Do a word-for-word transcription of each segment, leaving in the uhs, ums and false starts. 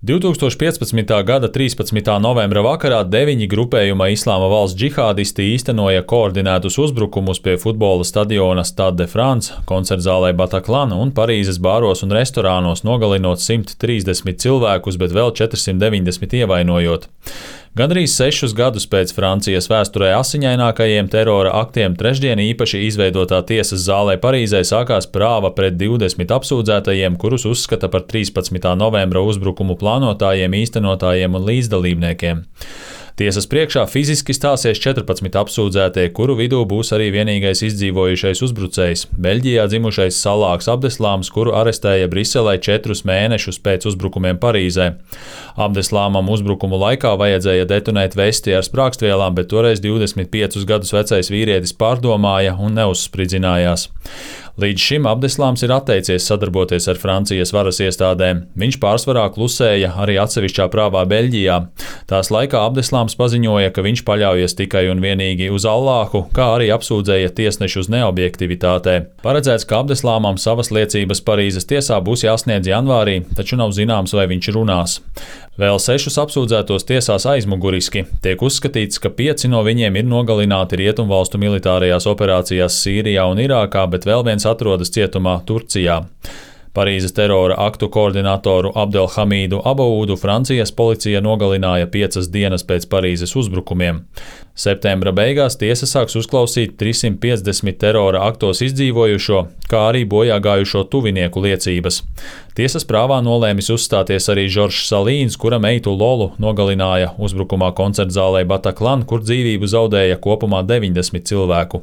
divtūkstoš piecpadsmitā gada trīspadsmitā novembra vakarā deviņi grupējuma Islāma valsts džihādisti īstenoja koordinētus uzbrukumus pie futbola stadiona Stade de France, koncertzālē Bataclan un Parīzes bāros un restorānos, nogalinot simt trīsdesmit cilvēkus, bet vēl četrsimt deviņdesmit ievainojot. Gandrīz sešus gadus pēc Francijas vēsturē asiņainākajiem terora aktiem trešdien īpaši izveidotā tiesas zālē Parīzē sākās prāva pret divdesmit apsūdzētajiem, kurus uzskata par trīspadsmitā novembra uzbrukumu plānotājiem, īstenotājiem un līdzdalībniekiem. Tiesas priekšā fiziski stāsies četrpadsmit apsūdzētie, kuru vidū būs arī vienīgais izdzīvojušais uzbrucējs – Beļģijā dzimušais Salāks Abdeslāms, kuru arestēja Briselē četrus mēnešus pēc uzbrukumiem Parīzē. Abdeslāmam uzbrukumu laikā vajadzēja detonēt vesti ar sprākstvielām, bet toreiz divdesmit piecus gadus vecais vīrietis pārdomāja un neuzspridzinājās. Līdz šim Abdeslāms ir atteicies sadarboties ar Francijas varas iestādēm. Viņš pārsvarā klusēja arī atsevišķā prāvā Beļģijā. Tās laikā Abdeslāms paziņoja, ka viņš paļaujas tikai un vienīgi uz Allāhu, kā arī apsūdzēja tiesnešus neobjektivitātē. Paredzēts, ka Abdeslāmam savas liecības Parīzes tiesā būs jāsniedz janvārī, taču nav zināms, vai viņš runās. Vēl sešus apsūdzētos tiesās aizmuguriski. Tiek uzskatīts, ka pieci no viņiem ir nogalināti Rietumvalstu militārajās operācijās Sīrijā un Irākā, bet vēl viens atrodas cietumā Turcijā. Parīzes terora aktu koordinatoru Abdelhamīdu Aboudu Francijas policija nogalināja piecas dienas pēc Parīzes uzbrukumiem. Septembra beigās tiesa sāks uzklausīt trīssimt piecdesmit terora aktos izdzīvojušo, kā arī bojā gājušo tuvinieku liecības. Tiesas prāvā nolēmis uzstāties arī Žoržs Salīns, kura meitu Lolu nogalināja uzbrukumā koncertzālē Bataclan, kur dzīvību zaudēja kopumā deviņdesmit cilvēku.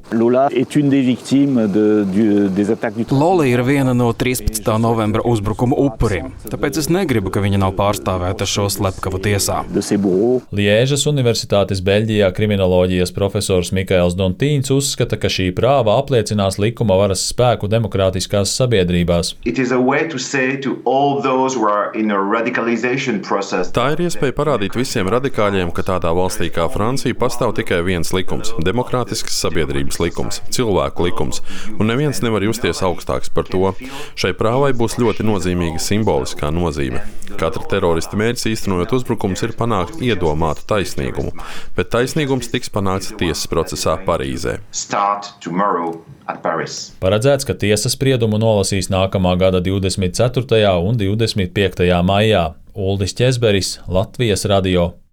Lola ir viena no trīspadsmitā novembra uzbrukuma upuriem, tāpēc es negribu, ka viņa nav pārstāvēta šo slepkavu tiesā. Liežas Universitātes Beļģijā kriminoloģijas profesors Mikaels Dontīns uzskata, ka šī prāva apliecinās likuma varas spēku demokrātiskās sabiedrībās. Tā ir iespēja parādīt visiem radikāļiem, ka tādā valstī kā Francija pastāv tikai viens likums – demokrātiskas sabiedrības likums, cilvēku likums, un neviens nevar justies augstāks par to. Šai prāvai būs ļoti nozīmīga simboliskā nozīme. Katra terorista mērķis īstenojot uzbrukums ir panākt iedomātu taisnīgumu, bet taisnīgums tiks panākts tiesas procesā Parīzē. Paredzēts, ka tiesas spriedumu nolasīs nākamā gada divdesmit ceturtajā un divdesmit piektajā maijā. Uldis Ķezberis, Latvijas radio.